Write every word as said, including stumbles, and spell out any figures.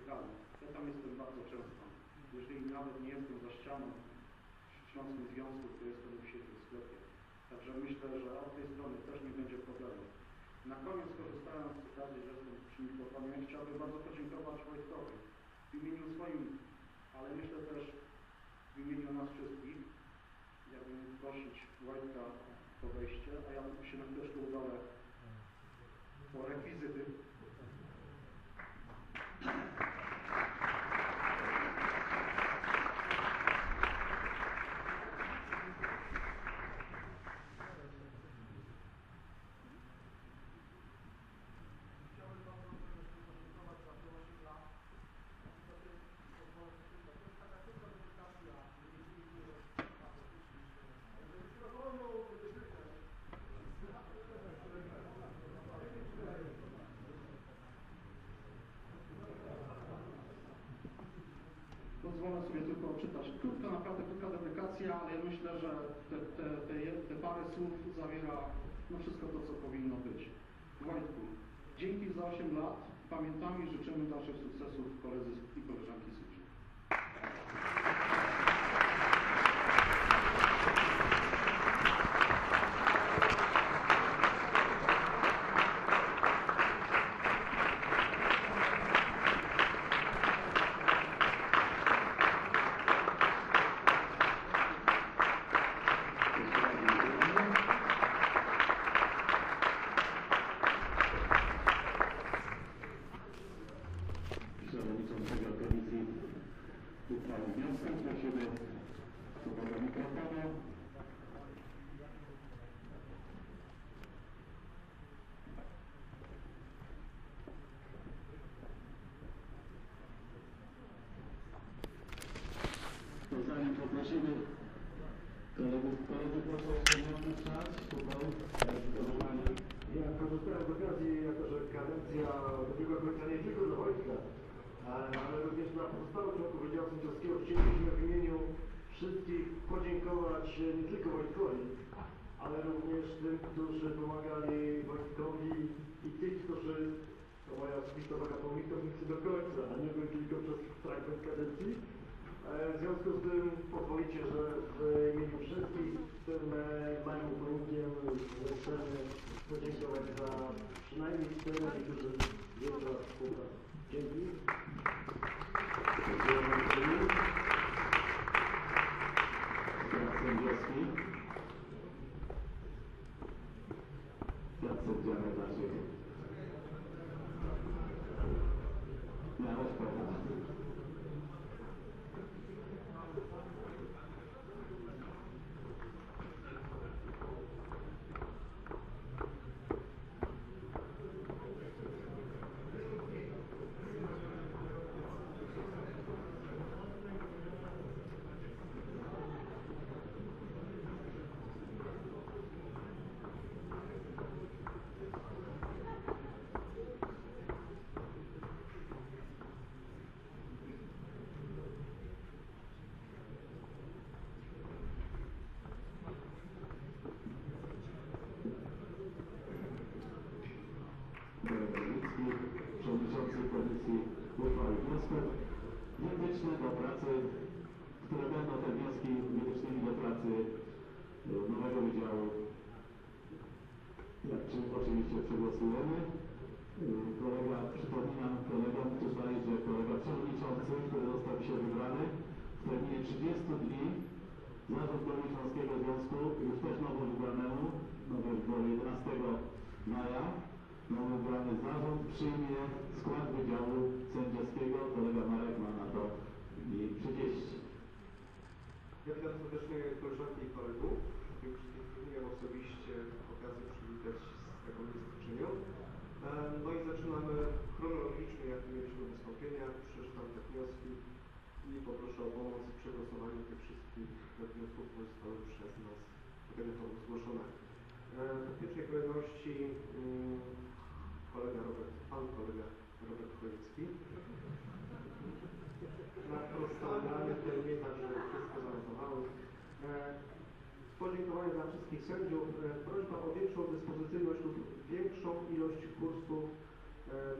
spotkali. Ja tam jestem bardzo często. Jeżeli nawet nie jestem za ścianą w Śląskim Związku, to jestem u siebie w sklepie. Także myślę, że od tej strony też nie będzie problemu. Na koniec, korzystając z okazji, że jestem przy mikrofonie, chciałbym bardzo podziękować Wojtkowi w imieniu swoim, ale myślę też w imieniu nas wszystkich. Ja bym prosić Wojtka o wejście, a ja się na chwileczkę udalę po rekwizyty. Pozwolę sobie tylko czytać. Krótka, naprawdę krótka dedykacja, ale ja myślę, że te, te, te, te parę słów zawiera no wszystko to, co powinno być. Wojtku, dzięki za osiem lat. Pamiętamy i życzymy dalszych sukcesów koledzy i koleżanki z Słupska. Przewodniczącego Komisji uchwały wniosku. Prosimy do mikrofonu. To zanim poprosimy kolegów, kolegów proszę jeszcze nie opuszczać. Ja korzystałem z okazji, jako że kadencja dobiegła końca nie tylko do Wojtka, ale również dla pozostałych członków Wydziału Sędziowskiego chcielibyśmy w imieniu wszystkich podziękować nie tylko Wojtkowi, ale również tym, którzy pomagali Wojtkowi i tych, którzy, to moja osobista taka pomnikownicy do końca, a nie byli tylko przez fragment kadencji. W związku z tym pozwolicie, że w imieniu wszystkich, którym mają pomnikiem, chcemy podziękować za przynajmniej cztery niektórzy wielka współpracy. Dzięki. Dziękuję. Świat sędziowski. Świat sędzia naszych. Miałeś pewność. Przewodniczący Komisji uchwały wniosków wytyczne do pracy, które będą te wnioski wytycznymi do pracy nowego wydziału. Jak czy oczywiście przegłosujemy. Kolega, przypominam kolegom tutaj, że kolega przewodniczący, który został się wybrany w terminie trzydziestu dni Zarząd Gminy Śląskiego Związku już też nowo wybranemu, nowo wyboru jedenastego maja, nowo wybrany zarząd przyjmie skład Wydziału Sędziowskiego. Kolega Marek ma na to dni trzydzieści. Ja witam serdecznie koleżanki i kolegów. Tych wszystkich nie miałem osobiście okazję przywitać z taką dyscypliną. No i zaczynamy chronologicznie, jak mieliśmy wystąpienia, przeczytam te wnioski i poproszę o pomoc w przegłosowaniu tych wszystkich wniosków, które zostały przez nas zgłoszone. W pierwszej kolejności kolega Robert, pan kolega Robert Chojecki. Na prostowanie terminie, także wszystko zanotowały. Podziękowania dla wszystkich sędziów. Prośba o większą dyspozycyjność lub większą ilość kursów